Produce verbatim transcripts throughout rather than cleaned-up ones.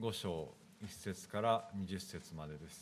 ご章いっ節からにじゅっ節までです。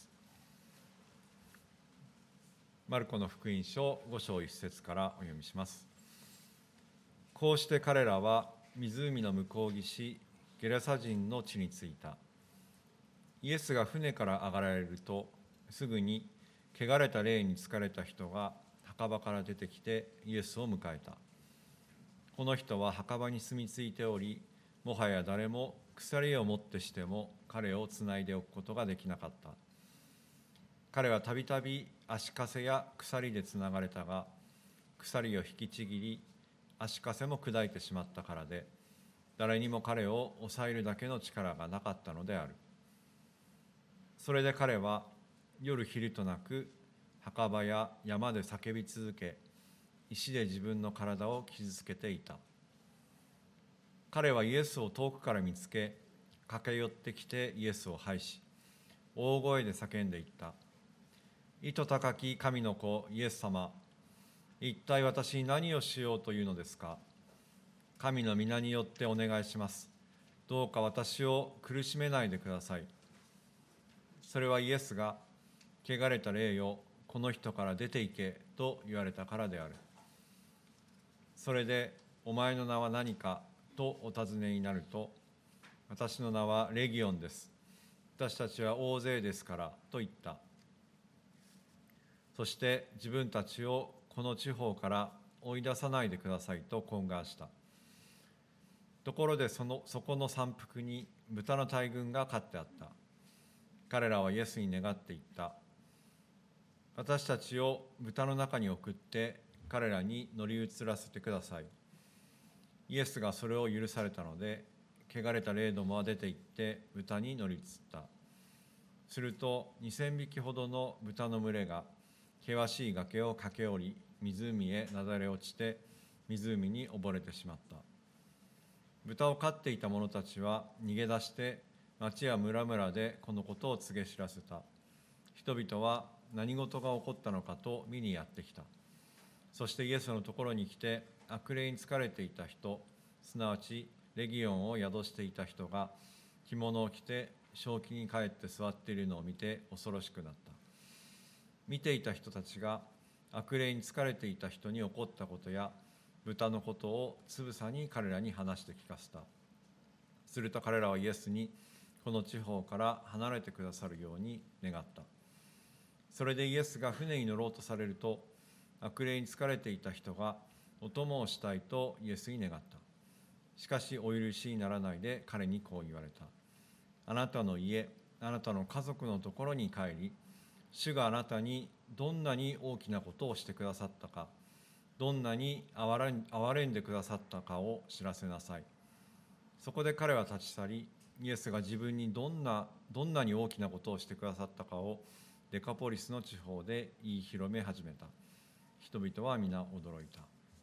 マルコの福音書ご章いっ節からお読みします。こうして彼らは湖の向こう岸ゲラサ人の地に着いた。イエスが船から上がられると、すぐに汚れた霊に疲れた人が墓場から出てきてイエスを迎えた。この人は墓場に住み着いており、もはや誰も鎖をもってしても彼をつないでおくことができなかった。彼はたびたび足かせや鎖でつながれたが、鎖を引きちぎり足かせも砕いてしまったからで、誰にも彼を抑えるだけの力がなかったのである。それで彼は夜昼となく墓場や山で叫び続け、石で自分の体を傷つけていた。彼はイエスを遠くから見つけ、駆け寄ってきてイエスを拝し、大声で叫んでいった。意図高き神の子イエス様、一体私に何をしようというのですか。神の皆によってお願いします。どうか私を苦しめないでください。それはイエスが、汚れた霊よ、この人から出て行けと言われたからである。それで、お前の名は何かとお尋ねになると、私の名はレギオンです。私たちは大勢ですからと言った。そして自分たちをこの地方から追い出さないでくださいと懇願した。ところでそのそこの山腹に豚の大群が飼ってあった。彼らはイエスに願って言った。私たちを豚の中に送って彼らに乗り移らせてください。イエスがそれを許されたので、汚れた霊どもは出て行って豚に乗り移った。すると二千匹ほどの豚の群れが険しい崖を駆け下り、湖へなだれ落ちて湖に溺れてしまった。豚を飼っていた者たちは逃げ出して町や村々でこのことを告げ知らせた。人々は何事が起こったのかと見にやってきた。そしてイエスのところに来て、悪霊に疲れていた人、すなわちレギオンを宿していた人が着物を着て正気に帰って座っているのを見て恐ろしくなった。見ていた人たちが悪霊に疲れていた人に起こったことや豚のことをつぶさに彼らに話して聞かせた。すると彼らはイエスにこの地方から離れてくださるように願った。それでイエスが船に乗ろうとされると、悪霊に疲れていた人がお供をしたいとイエスに願った。しかしお許しにならないで彼にこう言われた。あなたの家、あなたの家族のところに帰り、主があなたにどんなに大きなことをしてくださったか、どんなに憐れんでくださったかを知らせなさい。そこで彼は立ち去り、イエスが自分にどんな、どんなに大きなことをしてくださったかをデカポリスの地方で言い広め始めた。人々は皆驚いた。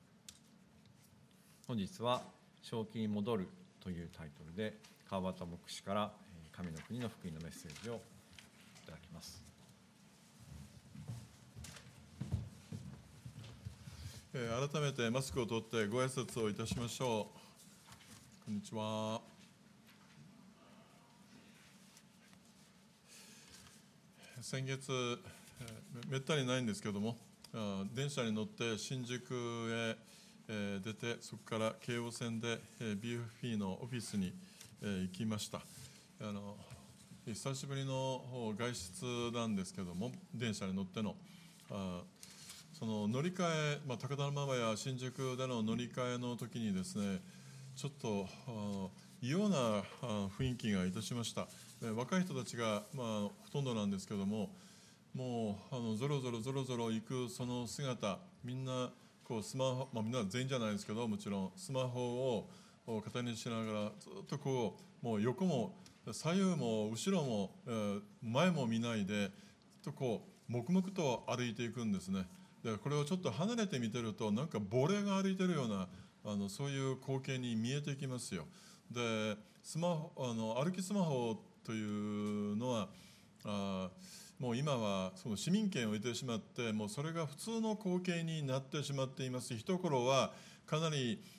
本日は正気に戻るというタイトルで、川端牧師から神の国の福音のメッセージをいただきます。 改めてマスクを取ってご挨拶をいたしましょう。こんにちは。先月、めったにないんですけども、電車に乗って新宿へ出て、そこから京王線で ビーエフピー のオフィスに行きました。あの久しぶりの外出なんですけども、電車に乗ってのあその乗り換え、まあ、高田馬場や新宿での乗り換えの時にですね、ちょっと異様な雰囲気がいたしました。若い人たちが、まあ、ほとんどなんですけども、もうあのぞろぞろぞろぞろ行くその姿、みんなこうスマホ、まあ、みんな全員じゃないですけど、もちろんスマホを肩にしながらずっとこう、もう横も左右も後ろも前も見ないで、ずっとこう黙々と歩いていくんですね。でこれをちょっと離れて見てると、なんか亡霊が歩いてるようなあのそういう光景に見えてきますよ。でスマホあの歩きスマホというのはあもう今はその市民権を得てしまって、もうそれが普通の光景になってしまっています。一頃はかなり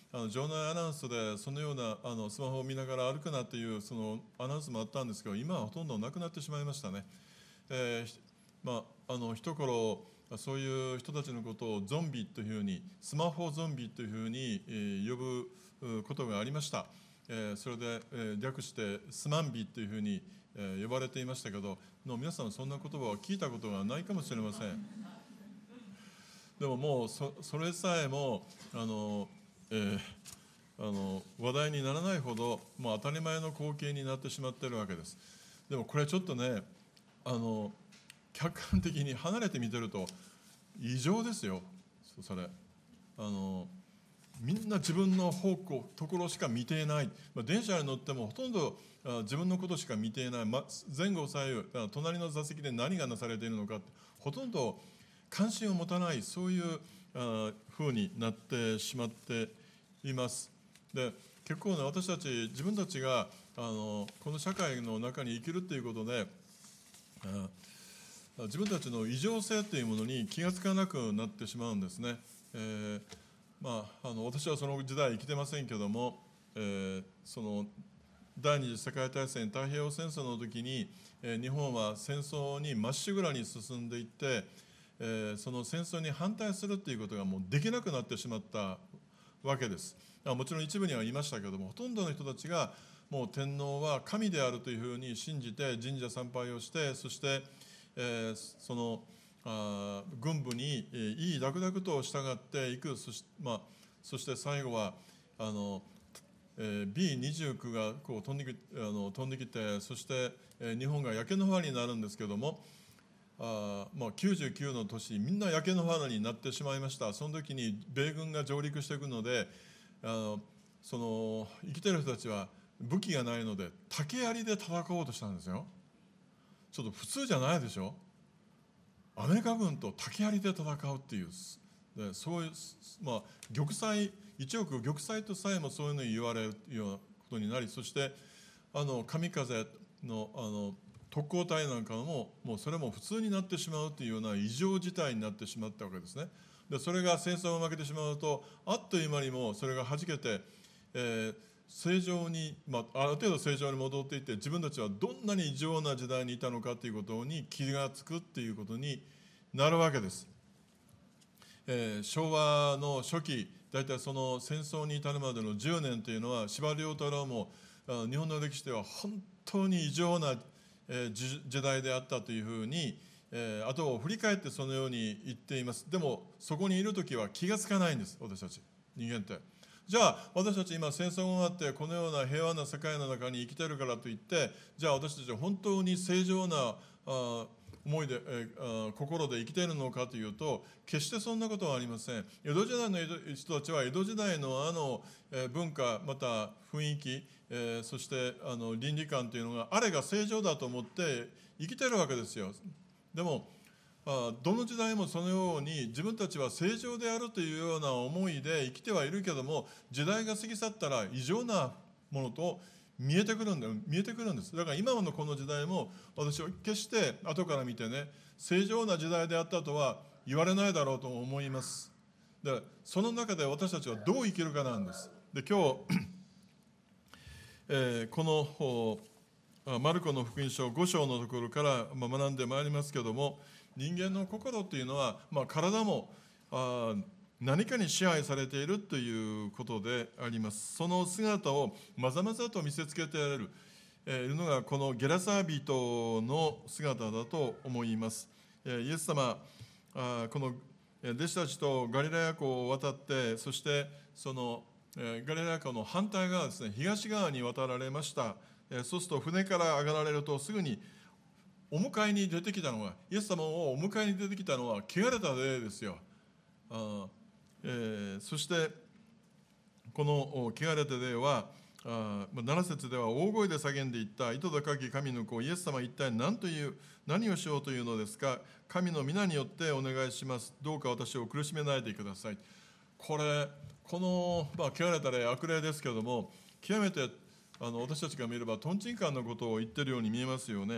あの場内アナウンスでそのようなあのスマホを見ながら歩くなというそのアナウンスもあったんですけど、今はほとんどなくなってしまいましたね。えーまあ、あの一頃そういう人たちのことをゾンビというふうに、スマホゾンビというふうに、えー、呼ぶことがありました。えー、それで、えー、略してスマンビというふうに、えー、呼ばれていましたけど、の皆さんそんな言葉を聞いたことがないかもしれません。でももう そ, それさえもあの、えー、あの話題にならないほどもう当たり前の光景になってしまっているわけです。でもこれちょっとね、あの客観的に離れて見てると異常ですよ。それあのみんな自分の方向ところしか見ていない、まあ、電車に乗ってもほとんどあ自分のことしか見ていない、ま、前後左右隣の座席で何がなされているのかってほとんど関心を持たない、そういうあ風になってしまっています。で結構ね、私たち自分たちがあのこの社会の中に生きるということで、あ自分たちの異常性というものに気がつかなくなってしまうんですね。えーまあ、あの私はその時代生きてませんけども、えー、その第二次世界大戦、太平洋戦争の時に、えー、日本は戦争にまっしぐらに進んでいって、えー、その戦争に反対するということがもうできなくなってしまったわけです。もちろん一部には言いましたけども、ほとんどの人たちがもう天皇は神であるというふうに信じて神社参拝をして、そして、えー、そのあ軍部に、えー、いいダクダクと従っていく。そし、まあ、そして最後はあの、えー、ビーにじゅうきゅう がこう飛んでき、あの飛んできて、そして、えー、日本が焼け野原になるんですけども、あまあ、きゅうじゅうきゅうの年みんな焼け野原になってしまいました。その時に米軍が上陸していくので、あのその生きてる人たちは武器がないので竹槍で戦おうとしたんですよ。ちょっと普通じゃないでしょ。アメリカ軍と竹槍で戦うっていう、でそういう、まあ、玉砕一億玉砕とさえもそういうのに言われるようなことになり、そしてあの神風のあの特攻隊なんかももうそれも普通になってしまうというような異常事態になってしまったわけですね。でそれが戦争を負けてしまうとあっという間にもそれがはじけて、えー、正常に、まあ、ある程度正常に戻っていって、自分たちはどんなに異常な時代にいたのかということに気がつくということになるわけです。えー、昭和の初期、大体その戦争に至るまでのじゅうねんというのは、司馬遼太郎も日本の歴史では本当に異常な時代であったというふうに、えー、後を振り返ってそのように言っています。でもそこにいるときは気がつかないんです、私たち人間って。じゃあ私たち今戦争が終わってこのような平和な世界の中に生きてるからといって、じゃあ私たちは本当に正常なあ思いで、えー、心で生きているのかというと、決してそんなことはありません。江戸時代の人たちは江戸時代のあの、えー、文化、また雰囲気、えー、そしてあの倫理観というのがあれが正常だと思って生きているわけですよ。でもあどの時代もそのように自分たちは正常であるというような思いで生きてはいるけども、時代が過ぎ去ったら異常なものと見えてくるんだ見えてくるんです。だから今のこの時代も私は決して後から見てね、正常な時代であったとは言われないだろうと思います。でその中で私たちはどう生きるかなんです。で今日、えー、このマルコの福音書ご章のところから学んでまいりますけども、人間の心というのは、まあ、体もあ何かに支配されているということであります。その姿をまざまざと見せつけている、えー、いるのがこのゲラサ人の姿だと思います。えー、イエス様あこの弟子たちとガリラヤ湖を渡って、そしてその、えー、ガリラヤ湖の反対側ですね、東側に渡られました。そうすると船から上がられるとすぐにお迎えに出てきたのは、イエス様をお迎えに出てきたのは汚れた霊ですよ。あ、えー、そしてこの汚れた霊はあなな節では大声で叫んでいった。井戸高き神の子、イエス様一体何という何をしようというのですか。神の皆によってお願いします。どうか私を苦しめないでください。これこの、まあ、汚れた霊、悪霊ですけれども、極めてあの私たちが見ればトンチンカンのことを言ってるように見えますよね。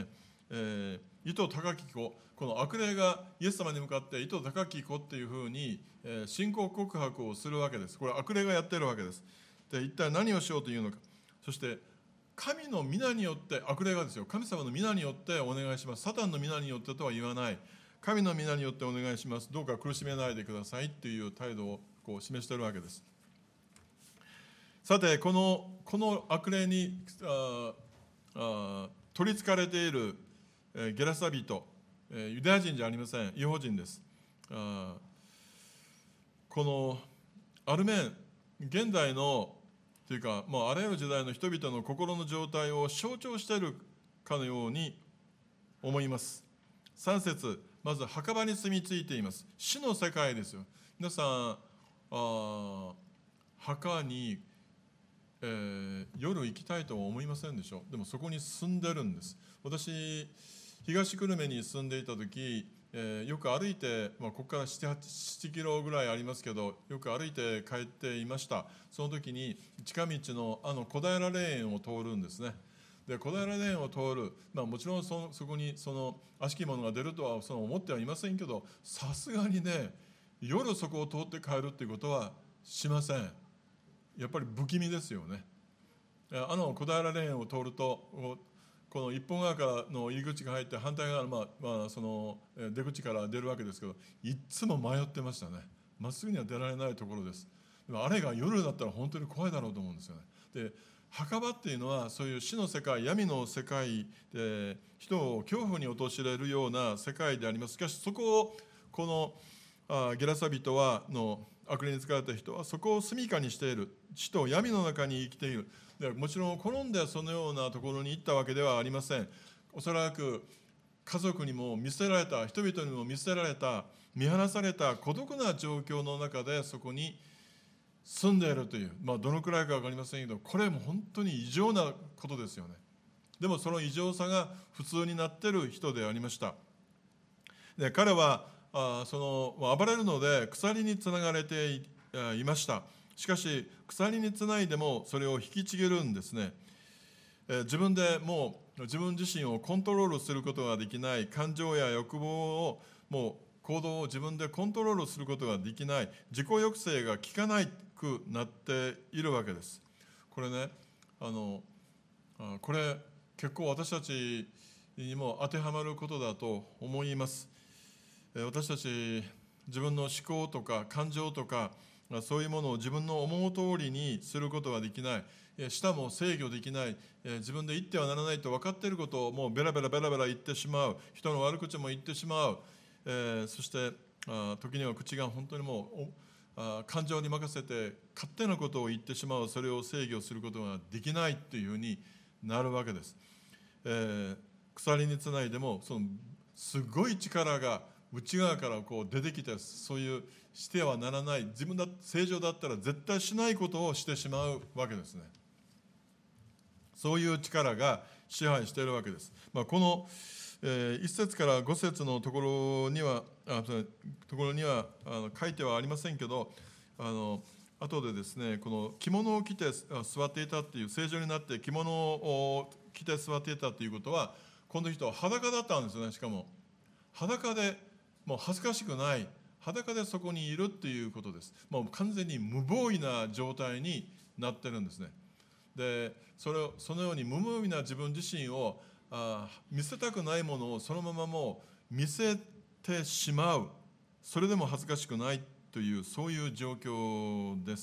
えー、意図高き子、この悪霊がイエス様に向かって意図高き子っていうふうに、えー、信仰告白をするわけです。これ悪霊がやってるわけです。で、一体何をしようというのか。そして神の皆によって、悪霊がですよ、神様の皆によってお願いします。サタンの皆によってとは言わない。神の皆によってお願いします。どうか苦しめないでくださいっていう態度をこう示しているわけです。さて、この、この悪霊にああ取りつかれている、えー、ゲラサ人、えー、ユダヤ人じゃありません。異邦人です。あこのアルメン、現代のというか、もうあらゆる時代の人々の心の状態を象徴しているかのように思います。さん節、まず墓場に住み着いています。死の世界ですよ。皆さん、あ墓に、えー、夜行きたいとは思いませんでしょう。でもそこに住んでるんです。私、東久留米に住んでいた時、えー、よく歩いて、まあ、ここからなな、はちキロぐらいありますけど、よく歩いて帰っていました。その時に近道のあの小平霊園を通るんですね。で、小平霊園を通る、まあ、もちろん そ, そこにその悪しきものが出るとはその思ってはいませんけど、さすがにね、夜そこを通って帰るっていうことはしません。やっぱり不気味ですよね。あの小平霊園を通ると、この一本側からの入り口が入って反対側の、まあまあ、その出口から出るわけですけど、いつも迷ってましたね。まっすぐには出られないところです。でもあれが夜だったら本当に怖いだろうと思うんですよね。で、墓場っていうのはそういう死の世界、闇の世界で人を恐怖に陥れるような世界であります。しかしそこをこのあゲラサ人はの悪霊に使われた人はそこを住処にしている。死と闇の中に生きている。でもちろん転んでそのようなところに行ったわけではありません。おそらく家族にも見捨てられた、人々にも見捨てられた、見放された孤独な状況の中でそこに住んでいるという、まあ、どのくらいか分かりませんけど、これも本当に異常なことですよね。でもその異常さが普通になっている人でありました。で、彼はあその暴れるので鎖につながれて い, いました。しかし鎖につないでもそれを引きちぎるんですね。えー、自分でもう自分自身をコントロールすることができない、感情や欲望をもう行動を自分でコントロールすることができない、自己抑制が効かなくなっているわけです。これね、あのこれ結構私たちにも当てはまることだと思います。私たち自分の思考とか感情とかそういうものを自分の思う通りにすることができない、舌も制御できない、自分で言ってはならないと分かっていることをもうベラベラベラベラ言ってしまう、人の悪口も言ってしまう、えー、そしてあ時には口が本当にもうあ感情に任せて勝手なことを言ってしまう、それを制御することができないというふうになるわけです。えー、鎖につないでもそのすごい力が内側からこう出てきて、そういうしてはならない、自分だ正常だったら絶対しないことをしてしまうわけですね。そういう力が支配しているわけです。まあ、この、えー、いち節からご節のところにはあところにはあの書いてはありませんけど、あの後でですね、この着物を着て座っていたっていう、正常になって着物を着て座っていたということは、この人は裸だったんですよね。しかも裸でもう恥ずかしくない、裸でそこにいるっていうことです。もう完全に無防備な状態になってるんですね。で、それをそのように無防備な自分自身をあ見せたくないものをそのままもう見せてしまう、それでも恥ずかしくないという、そういう状況です。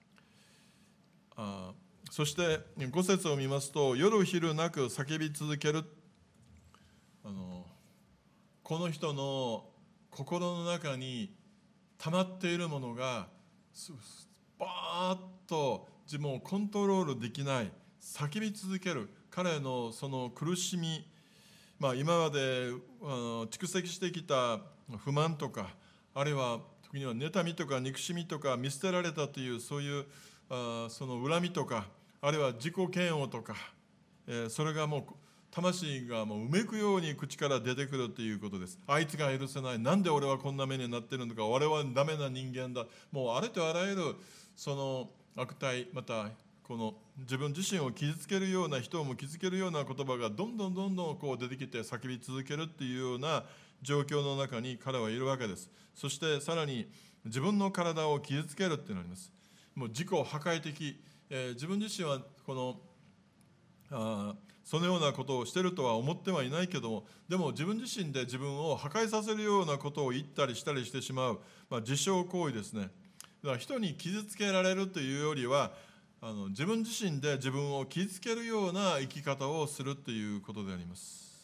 あそしてご節を見ますと、夜昼なく叫び続ける。あのこの人の心の中に溜まっているものがバーッと自分をコントロールできない、叫び続ける。彼のその苦しみ、まあ、今まであの蓄積してきた不満とか、あるいは時には妬みとか憎しみとか見捨てられたというそういうあその恨みとか、あるいは自己嫌悪とか、えー、それがもう魂がもううめくように口から出てくるということです。あいつが許せない、なんで俺はこんな目になってるのか、俺はダメな人間だ、もうあれとあらゆるその悪態、またこの自分自身を傷つけるような、人をも傷つけるような言葉がどんどんどんどんこう出てきて叫び続けるっていうような状況の中に彼はいるわけです。そしてさらに自分の体を傷つけるってなります。もう自己破壊的、えー、自分自身はこのあそのようなことをしているとは思ってはいないけども、でも自分自身で自分を破壊させるようなことを言ったりしたりしてしまう、まあ、自傷行為ですね。だから人に傷つけられるというよりは、あの自分自身で自分を傷つけるような生き方をするということであります。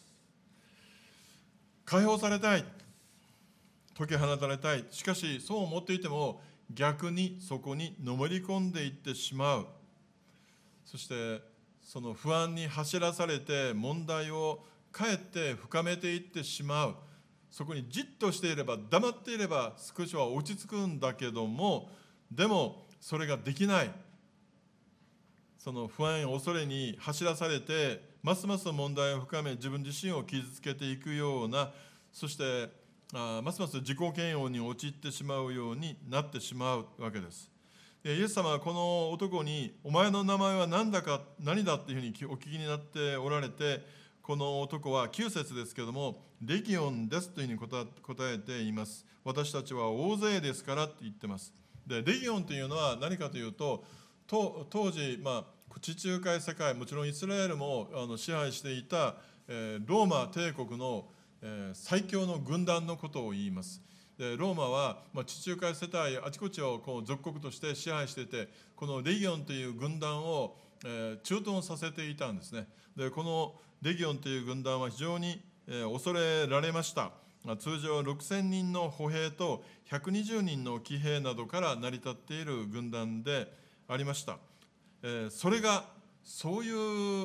解放されたい、解き放たれたい。しかしそう思っていても逆にそこにのめり込んでいってしまう。そしてその不安に走らされて問題をかえって深めていってしまう。そこにじっとしていれば、黙っていれば少しは落ち着くんだけども、でもそれができない。その不安や恐れに走らされてますます問題を深め、自分自身を傷つけていくような、そしてあますます自己嫌悪に陥ってしまうようになってしまうわけです。でイエス様はこの男に、お前の名前は何だか何だっていうふうにお聞きになっておられて、この男はきゅう節ですけれども、レギオンですというふうに答えています。私たちは大勢ですからって言ってます。でレギオンというのは何かというと、当時、まあ、地中海世界、もちろんイスラエルもあの支配していた、えー、ローマ帝国の、えー、最強の軍団のことを言います。でローマは、まあ、地中海世帯あちこちをこう属国として支配していて、このレギオンという軍団を、えー、駐屯させていたんですね。でこのレギオンという軍団は非常に、えー、恐れられました。通常ろくせんにんの歩兵とひゃくにじゅうにんの騎兵などから成り立っている軍団でありました。えー、それがそういう、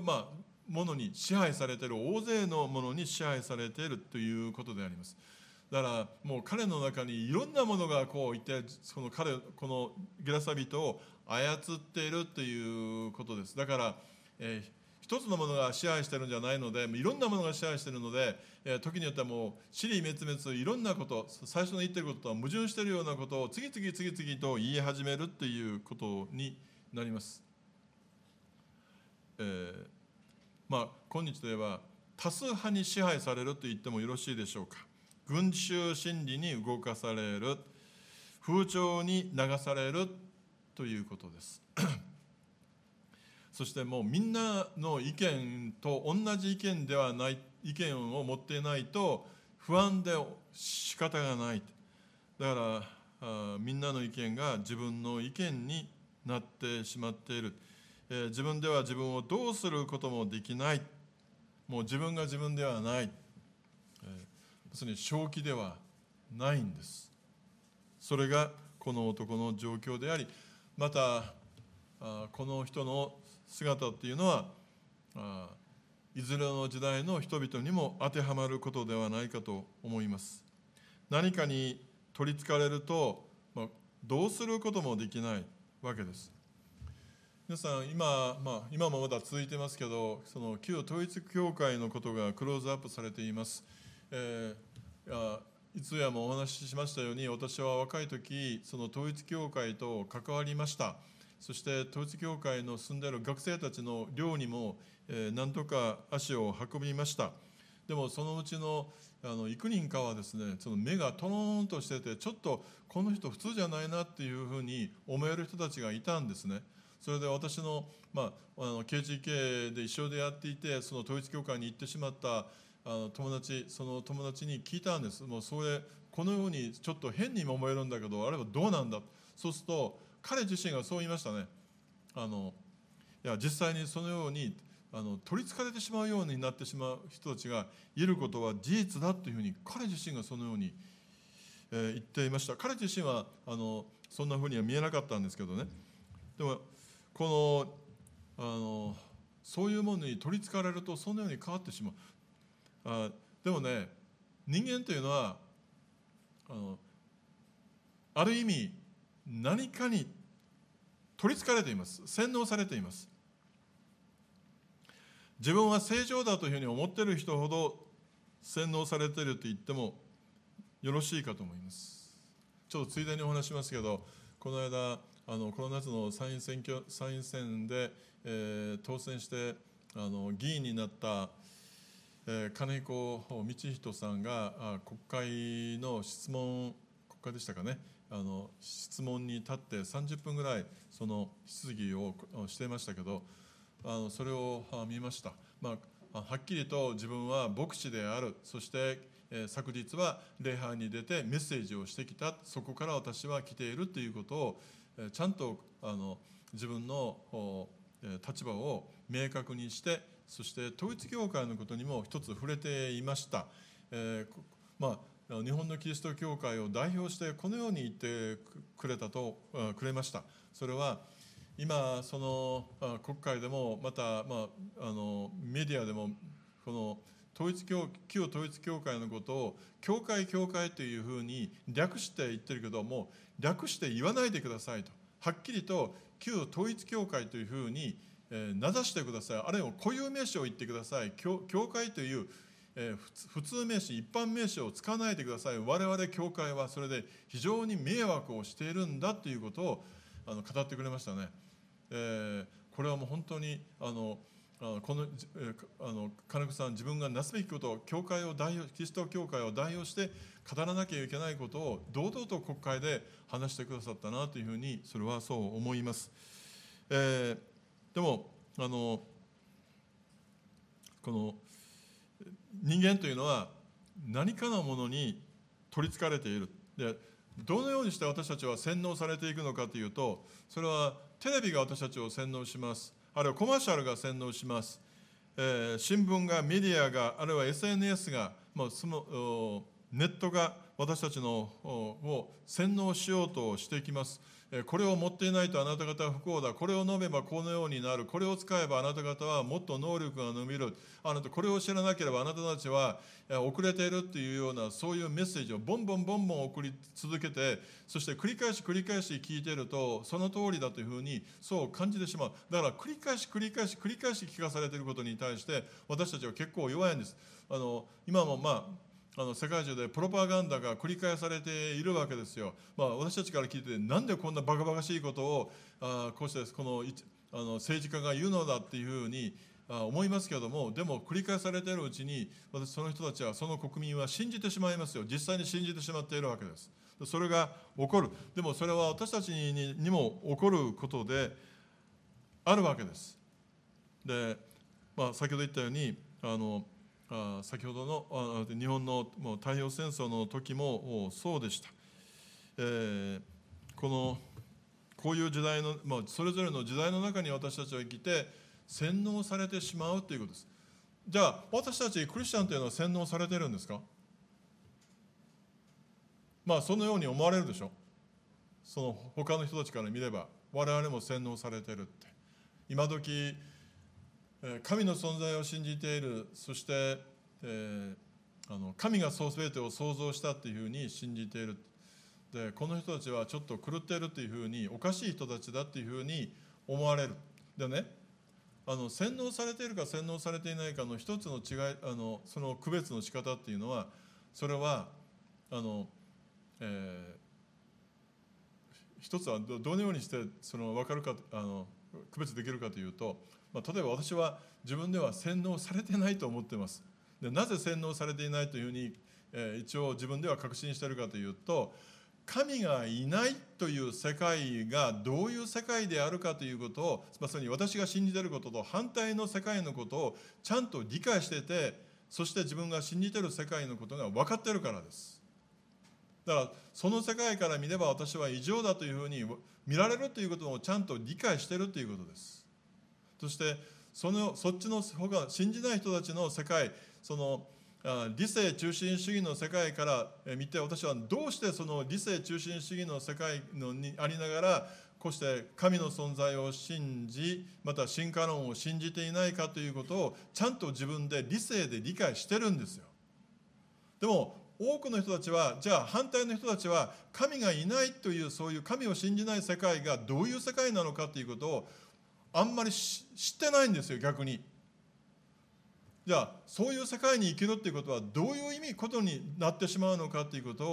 まあ、ものに支配されている、大勢のものに支配されているということであります。だからもう彼の中にいろんなものがこういて、その彼このゲラサ人を操っているということです。だから、えー、一つのものが支配しているんじゃないので、いろんなものが支配しているので、えー、時によってはもう支離滅裂、いろんなこと、最初の言っていることとは矛盾しているようなことを次々次々と言い始めるということになります。えー、まあ今日では多数派に支配されると言ってもよろしいでしょうか。群衆心理に動かされる、風潮に流されるということですそしてもうみんなの意見と同じ意見ではない、意見を持っていないと不安で仕方がない。だからあみんなの意見が自分の意見になってしまっている。えー、自分では自分をどうすることもできない。もう自分が自分ではない。えー、要するに正気ではないんです。それがこの男の状況であり、またあこの人の姿っていうのはあいずれの時代の人々にも当てはまることではないかと思います。何かに取りつかれると、まあ、どうすることもできないわけです。皆さん 今,、まあ、今もまだ続いてますけど、その旧統一教会のことがクローズアップされています。えー、いつやもお話ししましたように、私は若い時その統一教会と関わりました。そして統一教会の住んでいる学生たちの寮にも、えー、何とか足を運びました。でもそのうちのあの幾人かはですね、その目がトローンとしてて、ちょっとこの人普通じゃないなっていうふうに思える人たちがいたんですね。それで私の、まあ、あの ケージーケー で一緒でやっていて、その統一教会に行ってしまったあの友達、その友達に聞いたんです。もうそれこのようにちょっと変にも思えるんだけど、あれはどうなんだ。そうすると彼自身がそう言いましたね。あのいや実際にそのようにあの取りつかれてしまうようになってしまう人たちがいることは事実だというふうに彼自身がそのように、えー、言っていました。彼自身はあのそんなふうには見えなかったんですけどね。でもこのあのそういうものに取りつかれるとそのように変わってしまう。あでもね、人間というのはあのある意味何かに取りつかれています。洗脳されています。自分は正常だというふうに思っている人ほど洗脳されていると言ってもよろしいかと思います。ちょっとついでにお話しますけど、この間あのこの夏の参院選挙参院選で、えー、当選してあの議員になった、えー、金彦道人さんがあ国会の質問、国会でしたかね、あの質問に立ってさんじゅっぷんぐらいその質疑をしていましたけど、あのそれを見ました。まあ、はっきりと自分は牧師である、そして、えー、昨日は礼拝に出てメッセージをしてきた、そこから私は来ているということを、えー、ちゃんとあの自分の、えー、立場を明確にして、そして統一教会のことにも一つ触れていました。えーまあ、日本のキリスト教会を代表してこのように言ってくれたとくれました。それは今その国会でもまた、まあ、あのメディアでもこの統一教旧統一教会のことを教会教会というふうに略して言ってるけども、略して言わないでくださいと、はっきりと旧統一教会というふうに、えー、名指してください。あるいは固有名詞を言ってください。 教, 教会という、えー、普通名詞、一般名詞を使わないでください。我々教会はそれで非常に迷惑をしているんだということをあの語ってくれましたね。えー、これはもう本当にあのあこの、えー、あの金子さん、自分がなすべきことを、教会を代表、キリスト教会を代表して語らなきゃいけないことを堂々と国会で話してくださったなというふうに、それはそう思います。えー、でもあのこの人間というのは何かのものに取りつかれている。で、どのようにして私たちは洗脳されていくのかというと、それはテレビが私たちを洗脳します。あるいはコマーシャルが洗脳します。えー、新聞が、メディアが、あるいは エスエヌエス が、もうそのネットが私たちのを洗脳しようとしていきます。これを持っていないとあなた方は不幸だ。これを飲めばこのようになる。これを使えばあなた方はもっと能力が伸びる。あなたこれを知らなければあなたたちは遅れているというような、そういうメッセージをボンボンボンボン送り続けて、そして繰り返し繰り返し聞いていると、その通りだというふうにそう感じてしまう。だから繰り返し繰り返し繰り返し聞かされていることに対して私たちは結構弱いんです。あの今もまああの世界中でプロパガンダが繰り返されているわけですよ。まあ、私たちから聞いて、なんでこんなバカバカしいことをあこうしてこのあの政治家が言うのだっていうふうにあ思いますけれども、でも繰り返されているうちに、私その人たちは、その国民は信じてしまいますよ。実際に信じてしまっているわけです。それが起こる。でもそれは私たち に, にも起こることであるわけです。で、まあ、先ほど言ったようにあのあ先ほどのあ日本のもう太平洋戦争の時もそうでした。えー、このこういう時代の、まあ、それぞれの時代の中に私たちは生きて洗脳されてしまうということです。じゃあ私たちクリスチャンというのは洗脳されてるんですか？まあそのように思われるでしょ。その他の人たちから見れば我々も洗脳されてるって。今時神の存在を信じている、そして、えー、あの神がそう全てを創造したというふうに信じている。で、この人たちはちょっと狂っているというふうに、おかしい人たちだというふうに思われる。でね、あの洗脳されているか洗脳されていないかの一つの違い、あのその区別の仕方っていうのは、それはあの、えー、一つはどのようにしてその分かるか、あの区別できるかというと、まあ、例えば私は自分では洗脳されてないと思っています。で、なぜ洗脳されていないというふうに、えー、一応自分では確信しているかというと、神がいないという世界がどういう世界であるかということを、まさに私が信じていることと反対の世界のことをちゃんと理解していて、そして自分が信じている世界のことが分かっているからです。だからその世界から見れば私は異常だというふうに見られるということをちゃんと理解しているということです。そしてそのそっちの他信じない人たちの世界、その理性中心主義の世界から見て、私はどうしてその理性中心主義の世界のにありながらこうして神の存在を信じ、また進化論を信じていないかということをちゃんと自分で理性で理解してるんですよ。でも多くの人たちは、じゃあ反対の人たちは神がいないという、そういう神を信じない世界がどういう世界なのかということをあんまり知ってないんですよ。逆にじゃあそういう世界に生きるということはどういう意味ことになってしまうのかということを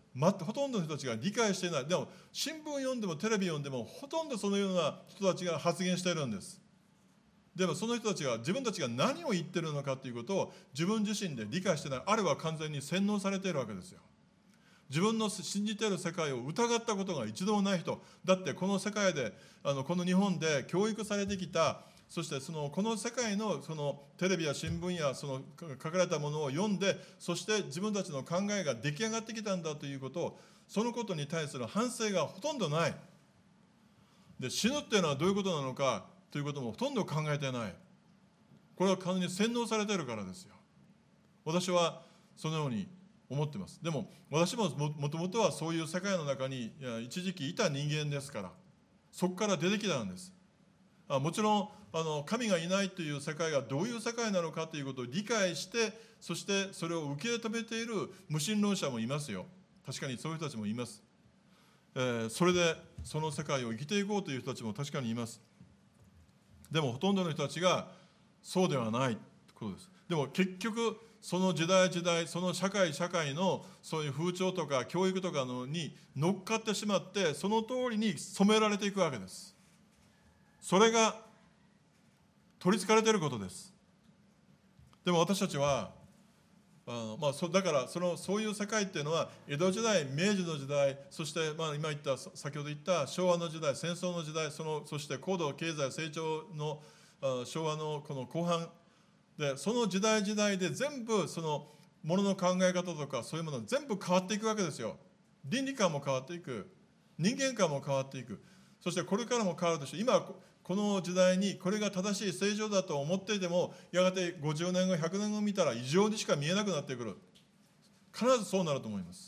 ま、ほとんどの人たちが理解していない。でも新聞読んでもテレビ読んでもほとんどそのような人たちが発言しているんです。でもその人たちが自分たちが何を言っているのかということを自分自身で理解していない、あるいは完全に洗脳されているわけですよ。自分の信じている世界を疑ったことが一度もない人だって、この世界であのこの日本で教育されてきた、そしてそのこの世界のそのテレビや新聞やその書かれたものを読んで、そして自分たちの考えが出来上がってきたんだということを、そのことに対する反省がほとんどない。で、死ぬっていうのはどういうことなのかということもほとんど考えてない。これは完全に洗脳されているからですよ。私はそのように思っています。でも私ももともとはそういう世界の中に一時期いた人間ですから、そこから出てきたんです。あもちろんあの神がいないという世界がどういう世界なのかということを理解して、そしてそれを受け止めている無神論者もいますよ。確かにそういう人たちもいます。えー、それでその世界を生きていこうという人たちも確かにいます。でもほとんどの人たちがそうではないことです。でも結局その時代時代、その社会社会のそういう風潮とか教育とかのに乗っかってしまって、その通りに染められていくわけです。それが取りつかれていることです。でも私たちはあの、まあ、そだからそのそういう世界っていうのは江戸時代、明治の時代、そして、まあ、今言った先ほど言った昭和の時代、戦争の時代、そのそして高度経済成長のあ昭和のこの後半で、その時代時代で全部そのものの考え方とかそういうもの全部変わっていくわけですよ。倫理観も変わっていく、人間観も変わっていく、そしてこれからも変わるでしょう。今この時代にこれが正しい正常だと思っていても、やがてごじゅうねんごひゃくねんご見たら異常にしか見えなくなってくる。必ずそうなると思います。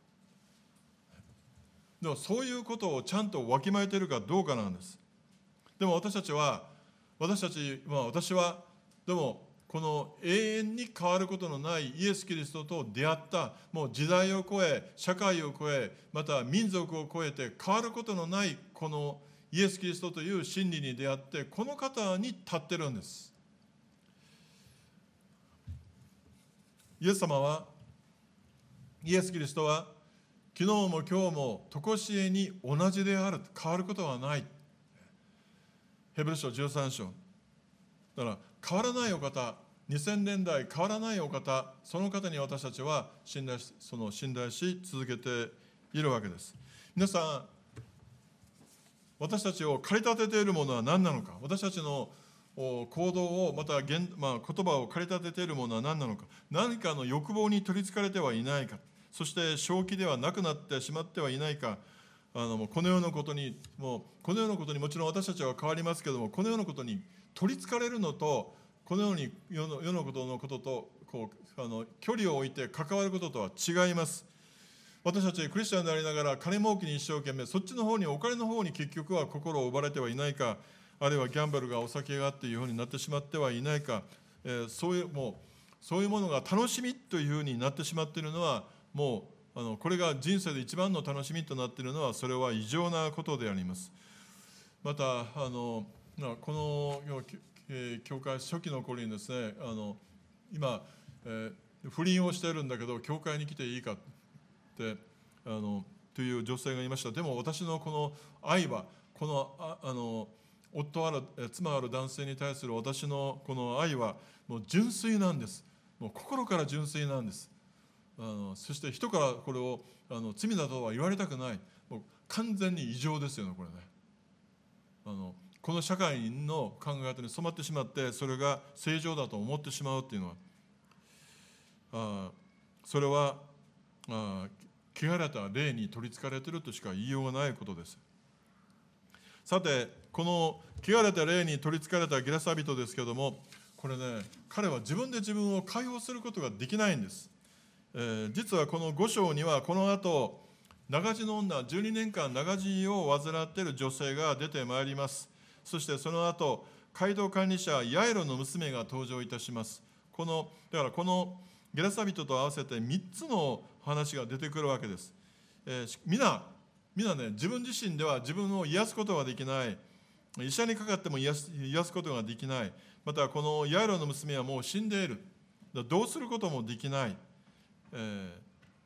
でもそういうことをちゃんとわきまえているかどうかなんです。でも私たちは私たち、まあ、私はでもこの永遠に変わることのないイエス・キリストと出会った、もう時代を超え社会を超えまた民族を超えて変わることのないこのイエス・キリストという真理に出会って、この方に立ってるんです。イエス様は、イエス・キリストは昨日も今日も常しえに同じである、変わることはない。ヘブル書じゅうさん章だから、変わらないお方、にせんねんだい変わらないお方、その方に私たちは信頼し、その信頼し続けているわけです。皆さん、私たちを駆り立てているものは何なのか。私たちの行動をまた言、まあ、言葉を駆り立てているものは何なのか。何かの欲望に取りつかれてはいないか。そして正気ではなくなってしまってはいないか。あのもうこのようなことにもうこのようなことにもちろん私たちは変わりますけれども、このようなことに取りつかれるのと、このように世の世のことのこととこうあの距離を置いて関わることとは違います。私たちクリスチャンでありながら金儲けに一生懸命、そっちの方にお金の方に結局は心を奪われてはいないか、あるいはギャンブルがお酒がっていうふうになってしまってはいないか、えー、そういうもうそういうものが楽しみというふうになってしまっているのは、もうあのこれが人生で一番の楽しみとなっているのは、それは異常なことであります。またあのこの教会初期の頃にですね、あの今、えー、不倫をしているんだけど教会に来ていいかってあのという女性がいました。でも私のこの愛は、このああの夫ある妻ある男性に対する私のこの愛はもう純粋なんです。もう心から純粋なんです。あのそして人からこれをあの罪だとは言われたくない。もう完全に異常ですよね、これね。あのこの社会の考え方に染まってしまって、それが正常だと思ってしまうっていうのは、あそれはあ汚れた霊に取りつかれているとしか言いようがないことです。さて、この汚れた霊に取りつかれたゲラサ人ですけれども、これね、彼は自分で自分を解放することができないんです。えー、実はこのご章にはこの後、長地の女、じゅうにねんかん長地を患っている女性が出てまいります。そしてその後、街道管理者ヤイロの娘が登場いたします。このだからこのゲラサ人と合わせてみっつの話が出てくるわけです。えー、皆皆ね、自分自身では自分を癒すことができない。医者にかかっても癒す、癒すことができない。またこのヤイロの娘はもう死んでいる。どうすることもできない。えー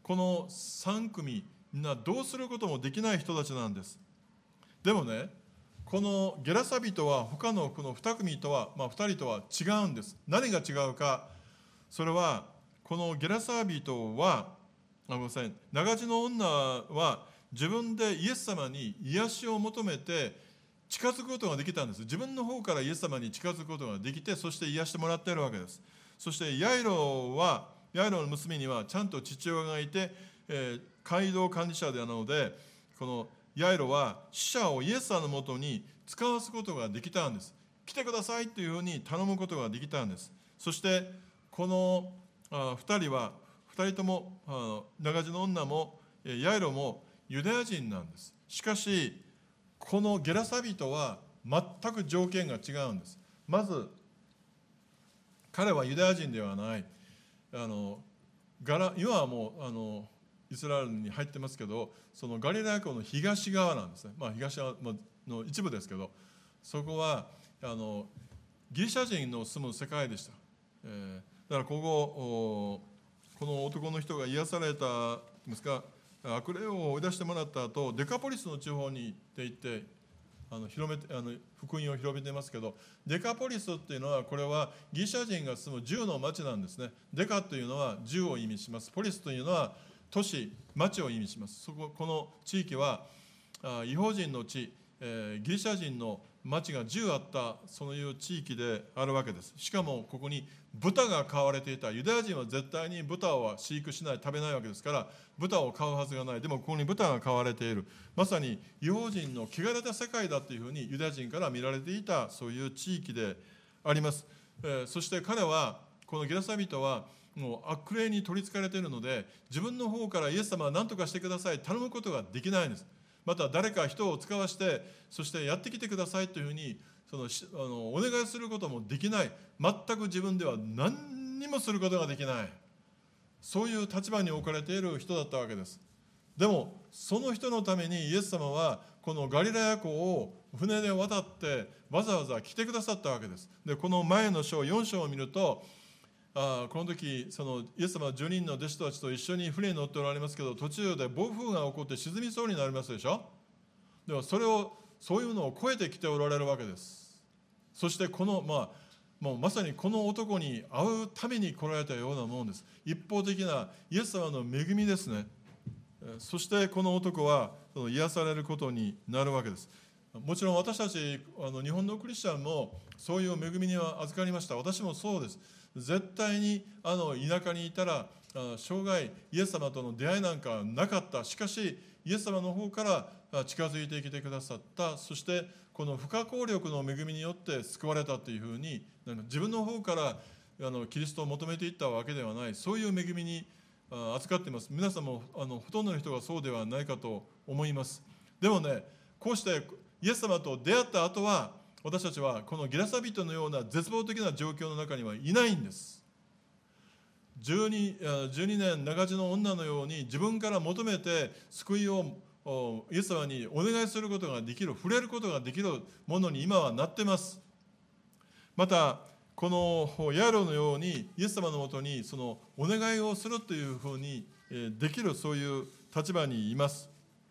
このさん組みんなどうすることもできない人たちなんです。でもね、このゲラサ人は他のこのに組とは、まあ、ふたりとは違うんです。何が違うか、それはこのゲラサ人は、あ、ごめんなさい、長地の女は自分でイエス様に癒しを求めて近づくことができたんです。自分の方からイエス様に近づくことができて、そして癒してもらっているわけです。そしてヤイロは、ヤイロの娘にはちゃんと父親がいて、えー、街道管理者なので、このヤイロは死者をイエス様のもとに使わすことができたんです。来てくださいというふうに頼むことができたんです。そしてこのあふたりは、ふたりともあ長地の女もヤイロもユダヤ人なんです。しかしこのゲラサ人は全く条件が違うんです。まず彼はユダヤ人ではない。あのガラ今はもうあのイスラエルに入ってますけど、そのガリラヤ湖の東側なんですね。まあ東側の一部ですけど、そこはあのギリシャ人の住む世界でした。えー、だからこここの男の人が癒されたんですか、悪霊を追い出してもらった後、デカポリスの地方に行っていってあの広めてあの福音を広めていますけど、デカポリスっていうのは、これはギリシャ人が住むじゅうの町なんですね。デカというのはじゅうを意味します。ポリスというのは都市、町を意味します。そここの地域は異邦人の地、えー、ギリシャ人の町がじゅうあったそういう地域であるわけです。しかもここに豚が飼われていた。ユダヤ人は絶対に豚は飼育しない、食べないわけですから、豚を飼うはずがない。でもここに豚が飼われている。まさに異邦人の汚れた世界だというふうにユダヤ人から見られていた、そういう地域であります。えー、そして彼は、このゲラサ人はもう悪霊に取りつかれているので、自分の方からイエス様は何とかしてください、頼むことができないんです。また誰か人を使わして、そしてやってきてくださいというふうにそのあのお願いすることもできない。全く自分では何にもすることができない、そういう立場に置かれている人だったわけです。でもその人のためにイエス様はこのガリラヤ湖を船で渡ってわざわざ来てくださったわけです。でこの前の章よん章を見ると、あこの時そのイエス様はじゅうにんの弟子たちと一緒に船に乗っておられますけど、途中で暴風が起こって沈みそうになりますでしょ。でもそれをそういうのを超えてきておられるわけです。そしてこの、まあ、もうまさにこの男に会うために来られたようなものです。一方的なイエス様の恵みですね。そしてこの男は癒されることになるわけです。もちろん私たちあの日本のクリスチャンもそういう恵みには預かりました。私もそうです。絶対にあの田舎にいたら生涯イエス様との出会いなんかなかった。しかしイエス様の方から近づいてきてくださった。そしてこの不可抗力の恵みによって救われたというふうに、自分の方からあのキリストを求めていったわけではない、そういう恵みに扱っています。皆さんもあのほとんどの人がそうではないかと思います。でもね、こうしてイエス様と出会った後は、私たちはこのゲラサ人のような絶望的な状況の中にはいないんです。じゅうに、じゅうにねん長地の女のように自分から求めて救いをイエス様にお願いすることができる、触れることができるものに今はなっています。またこのヤロのようにイエス様のもとにそのお願いをするというふうにできる、そういう立場にいます。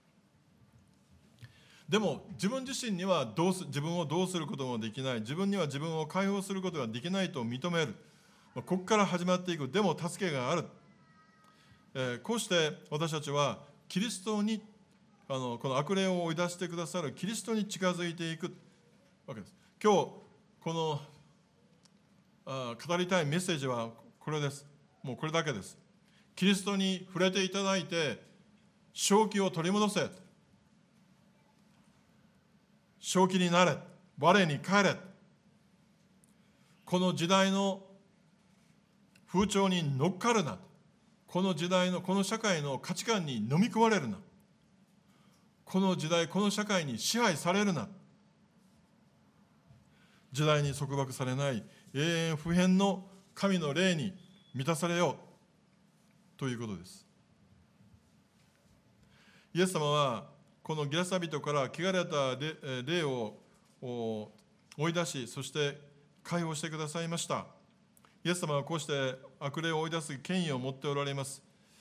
でも自分自身にはどうす自分をどうすることもできない、自分には自分を解放することができないと認める。ここから始まっていく。でも助けがある。えー、こうして私たちはキリストにあのこの悪霊を追い出してくださるキリストに近づいていくわけです。今日このあ語りたいメッセージはこれです。もうこれだけです。キリストに触れていただいて正気を取り戻せ、正気になれ、我に帰れ。この時代の風潮に乗っかるな。この時代のこの社会の価値観に飲み込まれるな。この時代この社会に支配されるな。時代に束縛されない永遠不変の神の霊に満たされようということです。イエス様はこのゲラサ人から汚れた霊を追い出し、そして解放してくださいました。イエス様はこうして悪霊を追い出す権威を持っておられます。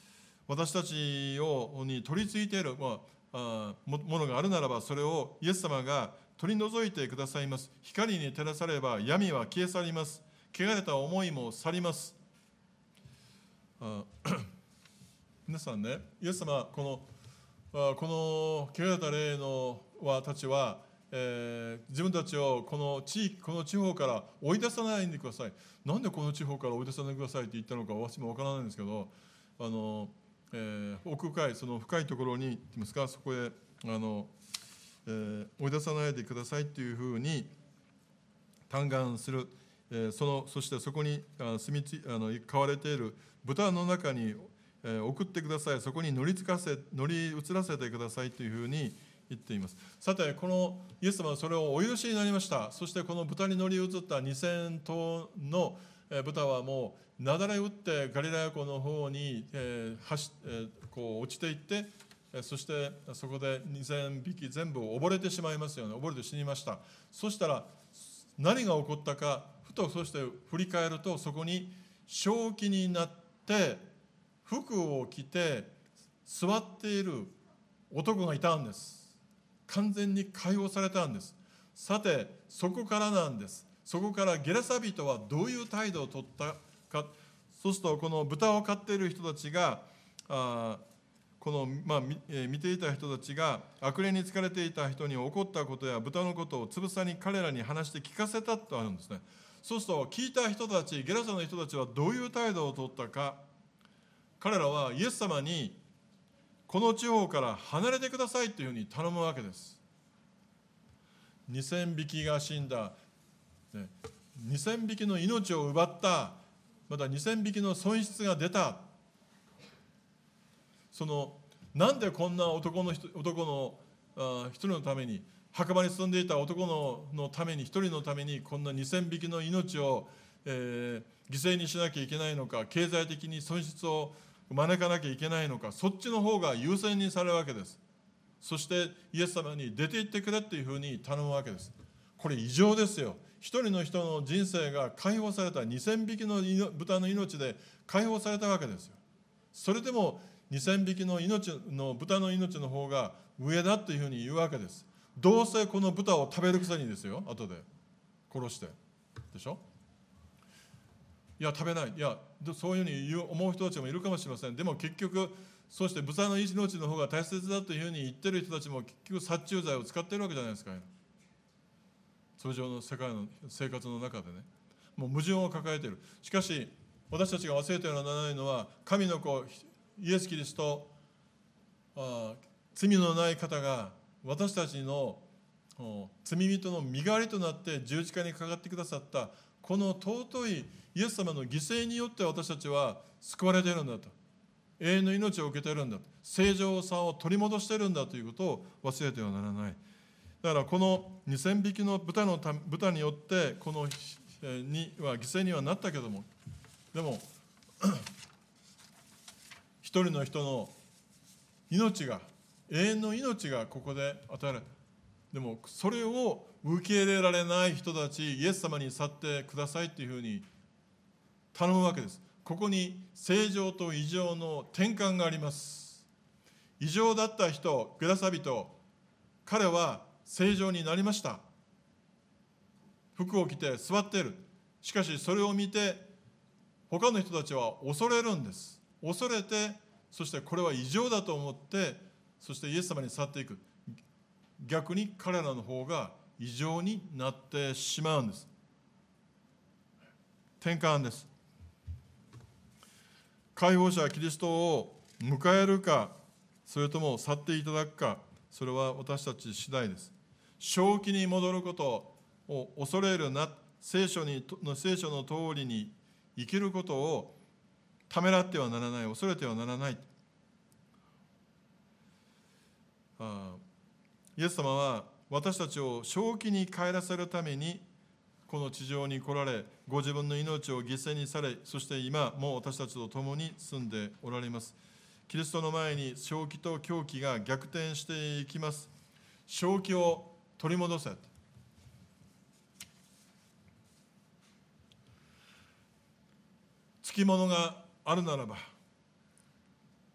私たちをに取り付いている、まあ、ものがあるならば、それをイエス様が取り除いてくださいます。光に照らされれば闇は消え去ります。汚れた思いも去ります。あ皆さんね、イエス様、このこの汚れた霊のたちは、えー、自分たちをこの地域、この地方から追い出さないでください。なんでこの地方から追い出さないでくださいって言ったのか私もわからないんですけど、あの、えー、奥深い、その深いところに言いますか、そこへあの、えー、追い出さないでくださいというふうに嘆願する。えー、そのそしてそこにあ住みつあの飼われている豚の中に送ってください。そこに乗りつかせ乗り移らせてくださいというふうに言っています。さて、このイエス様はそれをお許しになりました。そしてこの豚に乗り移ったにせん頭の豚はもうなだれ打ってガリラヤ湖の方に、えー走えー、こう落ちていって、そしてそこでにせんびき全部溺れてしまいますよね。溺れて死にました。そしたら何が起こったか、ふとそして振り返ると、そこに正気になって服を着て座っている男がいたんです。完全に解放されたんです。さて、そこからなんです。そこからゲラサ人はどういう態度を取ったか。そうすると、この豚を飼っている人たちが、あこの、まあ、見, 見ていた人たちが悪霊に疲れていた人に起こったことや豚のことをつぶさに彼らに話して聞かせたとあるんですね。そうすると、聞いた人たち、ゲラサの人たちはどういう態度を取ったか。彼らはイエス様にこの地方から離れてくださいというふうに頼むわけです。にせんびきが死んだ、ね、にせんびきの命を奪った、またにせんびきの損失が出た。そのなんでこんな男の人男のあ一人のために、墓場に住んでいた男 の, のために一人のためにこんなにせんびきの命を、えー、犠牲にしなきゃいけないのか、経済的に損失を招かなきゃいけないのか、そっちの方が優先にされるわけです。そしてイエス様に出て行ってくれっていうふうに頼むわけです。これ異常ですよ。一人の人の人生が解放された、にせんびきの豚の命で解放されたわけですよ。それでもにせんびきの命の豚の命の方が上だというふうに言うわけです。どうせこの豚を食べるくせにですよ、後で殺してでしょ。いや食べない、いやそういうふうに言う思う人たちもいるかもしれません。でも結局、そして豚の命の方が大切だというふうに言ってる人たちも結局殺虫剤を使ってるわけじゃないですか。通常の世界の生活の中でね、もう矛盾を抱えている。しかし私たちが忘れてはならないのは、神の子イエス・キリスト、あ罪のない方が私たちの罪人の身代わりとなって十字架にかかってくださった、この尊いイエス様の犠牲によって私たちは救われているんだと、永遠の命を受けているんだと、正常さを取り戻しているんだということを忘れてはならない。だからこのにせんびきの 豚, の豚によってこのには犠牲にはなったけども、でも一人の人の命が、永遠の命がここで与えられる。でもそれを受け入れられない人たち、イエス様に去ってくださいというふうに頼むわけです。ここに正常と異常の転換があります。異常だった人、ゲラサ人、彼は正常になりました。服を着て座っている。しかしそれを見て他の人たちは恐れるんです。恐れて、そしてこれは異常だと思って、そしてイエス様に去っていく。逆に彼らの方が異常になってしまうんです。転換です。解放者キリストを迎えるか、それとも去っていただくか、それは私たち次第です。正気に戻ることを恐れるな、聖書にの聖書の通りに生きることをためらってはならない、恐れてはならない。あイエス様は私たちを正気に帰らせるためにこの地上に来られ、ご自分の命を犠牲にされ、そして今もう私たちと共に住んでおられます。キリストの前に正気と狂気が逆転していきます。正気を取り戻せ。つきものがあるならば、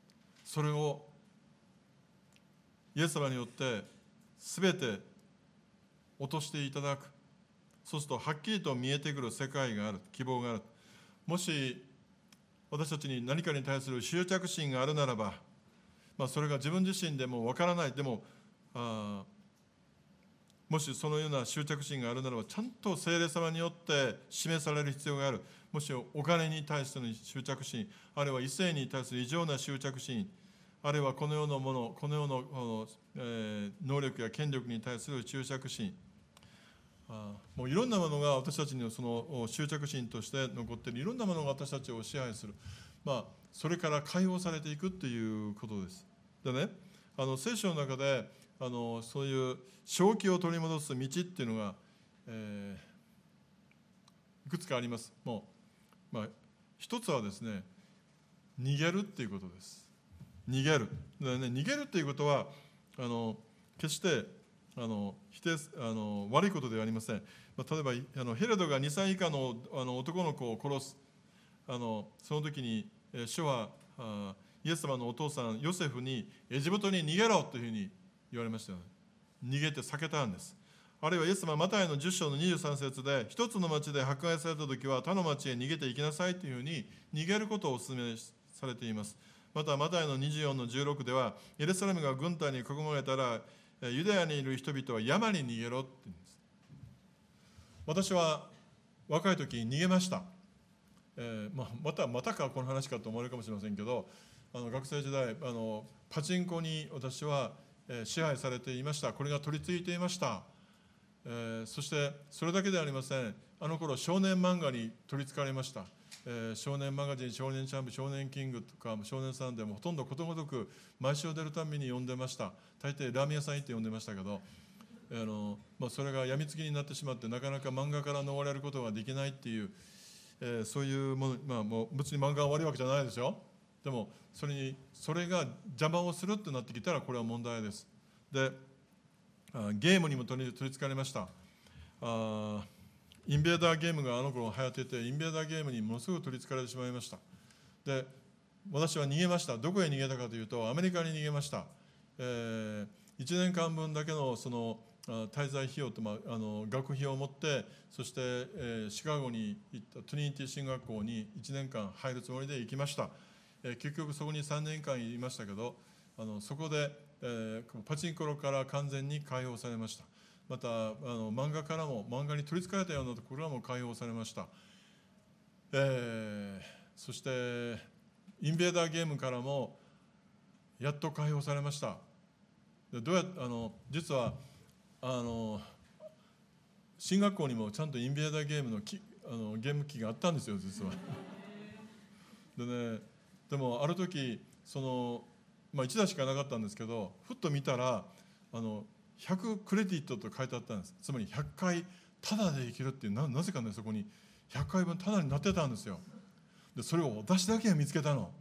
それをイエス様によって全て落としていただく。そうするとはっきりと見えてくる世界がある、希望がある。もし私たちに何かに対する執着心があるならば、まあ、それが自分自身でもわからない。でもあもしそのような執着心があるならば、ちゃんと聖霊様によって示される必要がある。もしお金に対しての執着心、あるいは異性に対する異常な執着心、あるいはこの世のもの、この世の、このえー、能力や権力に対する執着心、あもういろんなものが私たちにその執着心として残っている。いろんなものが私たちを支配する。まあ、それから解放されていくということです。でね、あの聖書の中であのそういう正気を取り戻す道っていうのが、えー、いくつかあります。もう、まあ、一つはですね、逃げるっていうことです。逃げる。でね、逃げるっていうことはあの決してあの否定あの悪いことではありません。まあ、例えばあのヘロドがにさい以下のあの男の子を殺す。あのその時に、えー、主はあイエス様のお父さんヨセフにエジプトに逃げろというふうに言われましたよね。逃げて避けたんです。あるいはイエス様マタイのじゅっ章のにじゅうさん節で、一つの町で迫害された時は他の町へ逃げて行きなさいというふうに逃げることをお勧めされています。またマタイのにじゅうよんのじゅうろくでは、エルサレムが軍隊に囲まれたらユダヤにいる人々は山に逃げろって言うんです。私は若い時に逃げました。えーまあ、またまたかこの話かと思われるかもしれませんけど、あの学生時代あのパチンコに私は、えー、支配されていました。これが取り付いていました。えー、そしてそれだけではありません。あの頃少年漫画に取りつかれました。えー、少年マガジン、少年チャンプ、少年キングとか少年サンデーもほとんどことごとく毎週出るたびに読んでました。大抵ラーメン屋さん行って読んでましたけど、あの、まあ、それが病みつきになってしまってなかなか漫画から逃れることができないっていう、えー、そういうもの、まあ、もう別に漫画が悪いわけじゃないですよ。でもそれにそれが邪魔をするってなってきたらこれは問題です。で、ゲームにも取り取りつかれました。あインベーダーゲームがあの頃流行ってて、インベーダーゲームにものすごく取りつかれてしまいました。で、私は逃げました。どこへ逃げたかというと、アメリカに逃げました。えー、いちねんかんぶんだけのその滞在費用と、まあ、あの学費を持って、そして、えー、シカゴに行ったトリニティ進学校にいちねんかん入るつもりで行きました。えー、結局そこにさんねんかんいましたけど、あのそこで、えー、パチンコロから完全に解放されました。またあの漫画からも、漫画に取りつかれたようなところからも解放されました。えー、そしてインベーダーゲームからもやっと解放されました。でどうやあの実はあの進学校にもちゃんとインベーダーゲームのきあのゲーム機があったんですよ、実は。でね、でもある時その、まあ、いちだいしかなかったんですけど、ふっと見たらあのひゃくクレジットと書いてあったんです。つまりひゃっかいタダで生きるっていう、 な, なぜかね、そこにひゃっかいぶんタダになってたんですよ。でそれを私だけが見つけたの。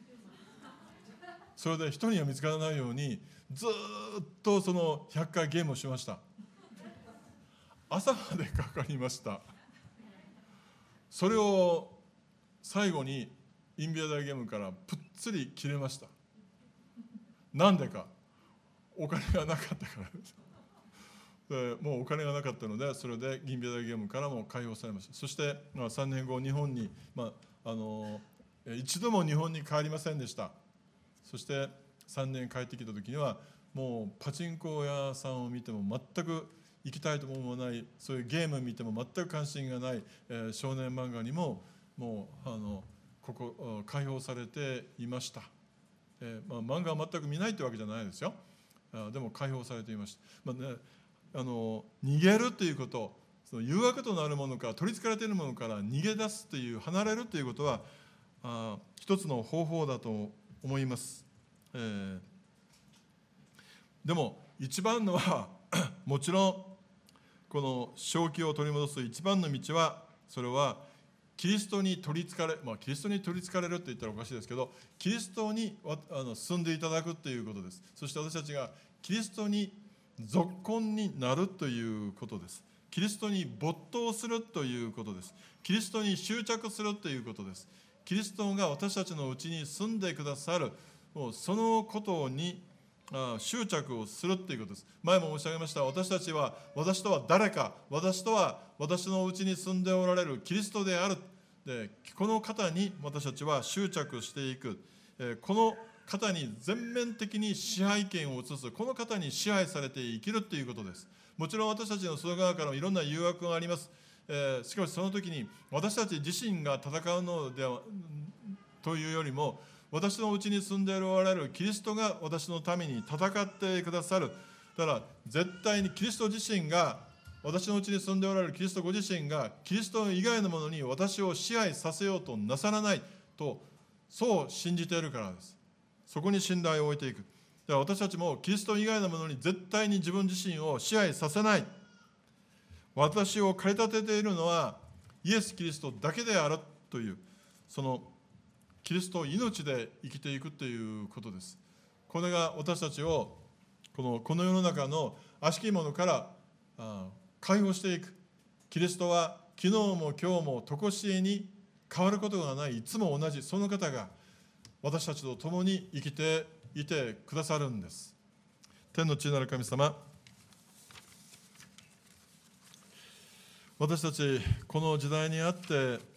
それで人には見つからないようにずっとそのひゃっかいゲームをしました。朝までかかりました。それを最後にインベーダーゲームからぷっつり切れました。なんでか、お金がなかったからです。でもうお金がなかったので、それでインベーダーゲームからも解放されました。そして、まあ、さんねんご日本に、まあ、あの一度も日本に帰りませんでした。そしてさんねん帰ってきた時にはもうパチンコ屋さんを見ても全く行きたいとも思わない、そういうゲームを見ても全く関心がない、えー、少年漫画にももうあのここ解放されていました。えーまあ、漫画は全く見ないというわけじゃないですよ。あでも解放されていました。まあね、あの逃げるということ、その誘惑となるものから取りつかれているものから逃げ出すという、離れるということはあ一つの方法だと思います。えー、でも一番のはもちろんこの正気を取り戻す一番の道は、それはキリストに取りつかれ、まあ、キリストに取りつかれるって言ったらおかしいですけど、キリストにあの進んでいただくということです。そして私たちがキリストに属魂になるということです。キリストに没頭するということです。キリストに執着するということです。キリストが私たちのうちに住んでくださる、 もうそのことに執着をするということです。前も申し上げました。私たちは、私とは誰か、私とは私のうちに住んでおられるキリストである。で、この方に私たちは執着していく。この方に全面的に支配権を移す。この方に支配されて生きるということです。もちろん私たちの外側からもいろんな誘惑があります。えー、しかしその時に私たち自身が戦うのではというよりも、私のうちに住んでおられるキリストが私のために戦ってくださる。だから絶対にキリスト自身が、私のうちに住んでおられるキリストご自身がキリスト以外のものに私を支配させようとなさらないと、そう信じているからです。そこに信頼を置いていく。だから私たちもキリスト以外のものに絶対に自分自身を支配させない。私を駆り立てているのはイエス・キリストだけであるという、そのキリストを命で生きていくということです。これが私たちをこの、この世の中の悪しきものからあ解放していく。キリストは昨日も今日も常しえに変わることがない、いつも同じ、その方が私たちと共に生きていてくださるんです。天の父なる神様、私たちこの時代にあって